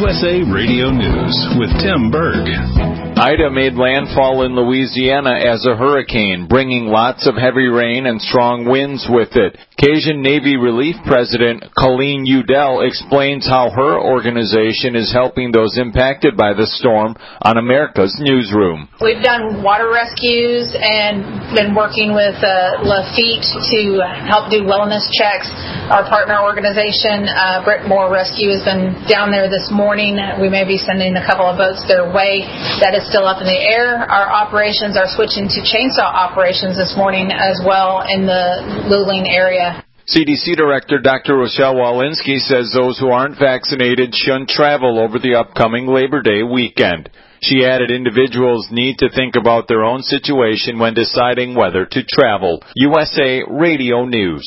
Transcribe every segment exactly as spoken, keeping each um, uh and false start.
S A Radio News with Tim Berg. Ida made landfall in Louisiana as a hurricane, bringing lots of heavy rain and strong winds with it. Cajun Navy Relief President Colleen Udell explains how her organization is helping those impacted by the storm on America's Newsroom. We've done water rescues and been working with uh, Lafitte to help do wellness checks. Our partner organization, uh, Brickmore Rescue, has been down there this morning. We may be sending a couple of boats their way. That is still up in the air. Our operations are switching to chainsaw operations this morning as well in the Luling area. C D C Director Doctor Rochelle Walensky says those who aren't vaccinated shouldn't travel over the upcoming Labor Day weekend. She added individuals need to think about their own situation when deciding whether to travel. U S A Radio News.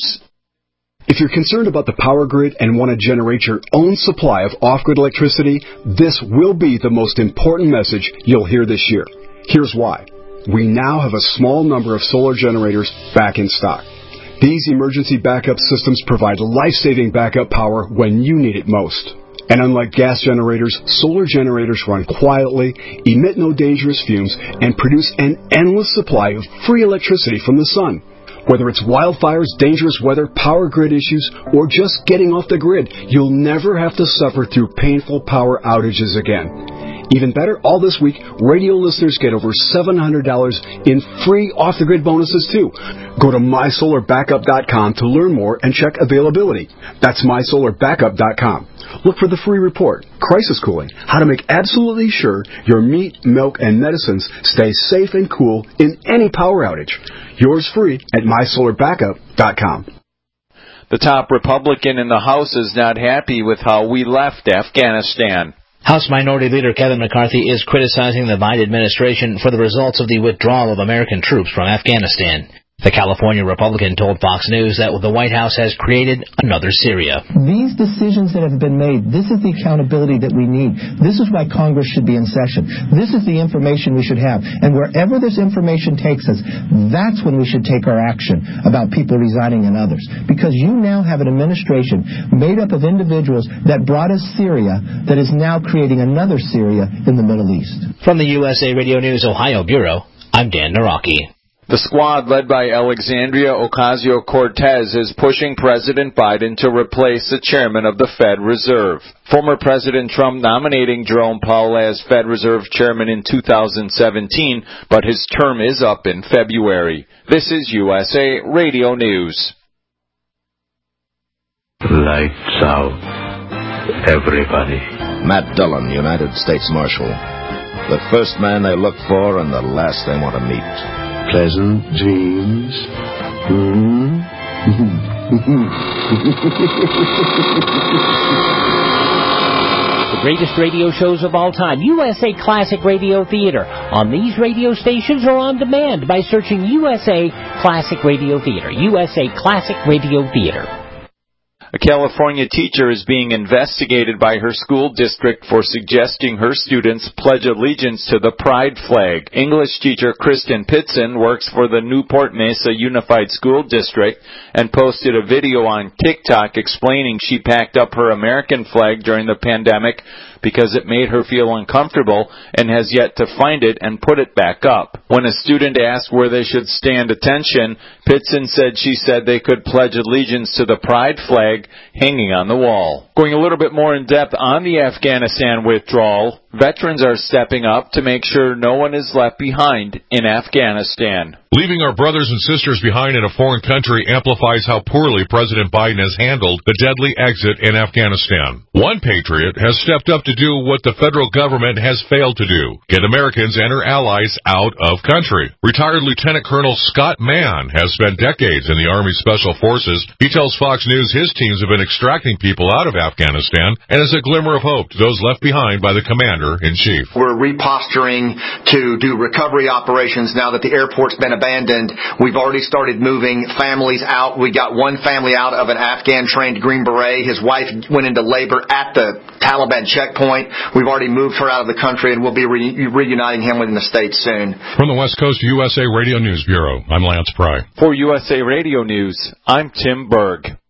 If you're concerned about the power grid and want to generate your own supply of off-grid electricity, this will be the most important message you'll hear this year. Here's why. We now have a small number of solar generators back in stock. These emergency backup systems provide life-saving backup power when you need it most. And unlike gas generators, solar generators run quietly, emit no dangerous fumes, and produce an endless supply of free electricity from the sun. Whether it's wildfires, dangerous weather, power grid issues, or just getting off the grid, you'll never have to suffer through painful power outages again. Even better, all this week, radio listeners get over seven hundred dollars in free off-the-grid bonuses, too. Go to my solar backup dot com to learn more and check availability. That's my solar backup dot com. Look for the free report, Crisis Cooling, how to make absolutely sure your meat, milk, and medicines stay safe and cool in any power outage. Yours free at my solar backup dot com. The top Republican in the House is not happy with how we left Afghanistan. House Minority Leader Kevin McCarthy is criticizing the Biden administration for the results of the withdrawal of American troops from Afghanistan. The California Republican told Fox News that the White House has created another Syria. These decisions that have been made, this is the accountability that we need. This is why Congress should be in session. This is the information we should have. And wherever this information takes us, that's when we should take our action about people resigning and others. Because you now have an administration made up of individuals that brought us Syria that is now creating another Syria in the Middle East. From the U S A Radio News Ohio Bureau, I'm Dan Naraki. The squad led by Alexandria Ocasio-Cortez is pushing President Biden to replace the chairman of the Fed Reserve. Former President Trump nominating Jerome Powell as Fed Reserve chairman in two thousand seventeen, but his term is up in February. This is U S A Radio News. Lights out, everybody. Matt Dillon, United States Marshal. The first man they look for and the last they want to meet. Pleasant dreams. Hmm? The greatest radio shows of all time, U S A Classic Radio Theater, on these radio stations or on demand by searching U S A Classic Radio Theater. U S A Classic Radio Theater. A California teacher is being investigated by her school district for suggesting her students pledge allegiance to the pride flag. English teacher Kristen Pitson works for the Newport Mesa Unified School District and posted a video on TikTok explaining she packed up her American flag during the pandemic because it made her feel uncomfortable and has yet to find it and put it back up. When a student asked where they should stand attention, Pitson said she said they could pledge allegiance to the pride flag hanging on the wall. Going a little bit more in depth on the Afghanistan withdrawal, veterans are stepping up to make sure no one is left behind in Afghanistan. Leaving our brothers and sisters behind in a foreign country amplifies how poorly President Biden has handled the deadly exit in Afghanistan. One patriot has stepped up to do what the federal government has failed to do: get Americans and our allies out of country. Retired Lieutenant Colonel Scott Mann has spent decades in the Army Special Forces. He tells Fox News his teams have been extracting people out of Afghanistan and is a glimmer of hope to those left behind by the Commander-in-Chief. We're reposturing to do recovery operations now that the airport's been abandoned. We've already started moving families out. We got one family out of an Afghan-trained Green Beret. His wife went into labor at the Taliban checkpoint. We've already moved her out of the country, and we'll be re- reuniting him within the States soon. From the West Coast U S A Radio News Bureau, I'm Lance Pry. For U S A Radio News, I'm Tim Berg.